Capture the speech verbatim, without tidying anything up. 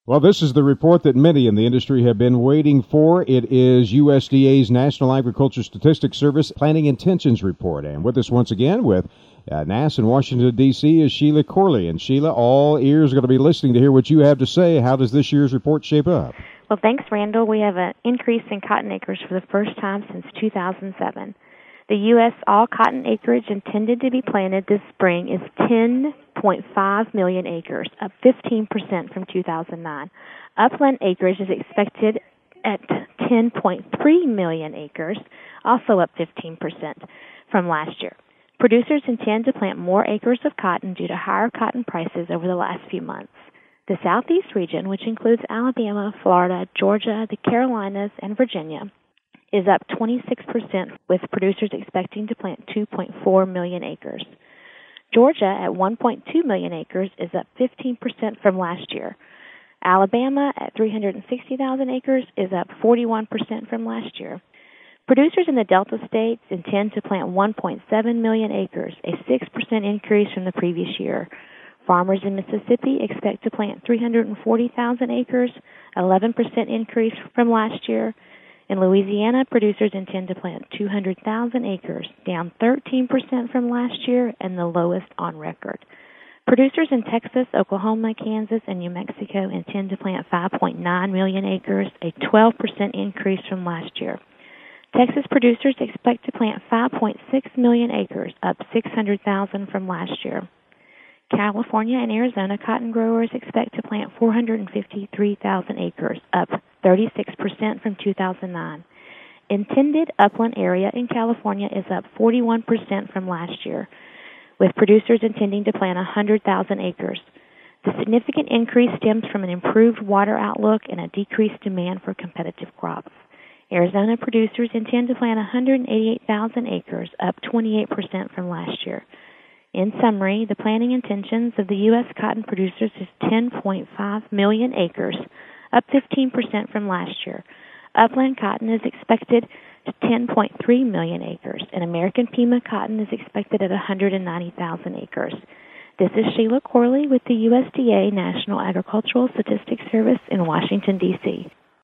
Well, this is the report that many in the industry have been waiting for. It is U S D A's National Agriculture Statistics Service Planting Intentions Report. And with us once again with uh, N A S in Washington, D C is Sheila Corley. And Sheila, all ears are going to be listening to hear what you have to say. How does this year's report shape up? Well, thanks, Randall. We have an increase in cotton acres for the first time since two thousand seven. The U S all cotton acreage intended to be planted this spring is ten point five million acres, up fifteen percent from two thousand nine. Upland acreage is expected at ten point three million acres, also up fifteen percent from last year. Producers intend to plant more acres of cotton due to higher cotton prices over the last few months. The Southeast region, which includes Alabama, Florida, Georgia, the Carolinas, and Virginia, is up twenty-six percent, with producers expecting to plant two point four million acres. Georgia, at one point two million acres, is up fifteen percent from last year. Alabama, at three hundred sixty thousand acres, is up forty-one percent from last year. Producers in the Delta states intend to plant one point seven million acres, a six percent increase from the previous year. Farmers in Mississippi expect to plant three hundred forty thousand acres, eleven percent increase from last year. In Louisiana, producers intend to plant two hundred thousand acres, down thirteen percent from last year and the lowest on record. Producers in Texas, Oklahoma, Kansas, and New Mexico intend to plant five point nine million acres, a twelve percent increase from last year. Texas producers expect to plant five point six million acres, up six hundred thousand from last year. California and Arizona cotton growers expect to plant four hundred fifty-three thousand acres, up thirty-six percent from two thousand nine. Intended upland area in California is up forty-one percent from last year, with producers intending to plant one hundred thousand acres. The significant increase stems from an improved water outlook and a decreased demand for competitive crops. Arizona producers intend to plant one hundred eighty-eight thousand acres, up twenty-eight percent from last year. In summary, the planting intentions of the U S cotton producers is ten point five million acres, up fifteen percent from last year. Upland cotton is expected to ten point three million acres, and American Pima cotton is expected at one hundred ninety thousand acres. This is Sheila Corley with the U S D A National Agricultural Statistics Service in Washington, D C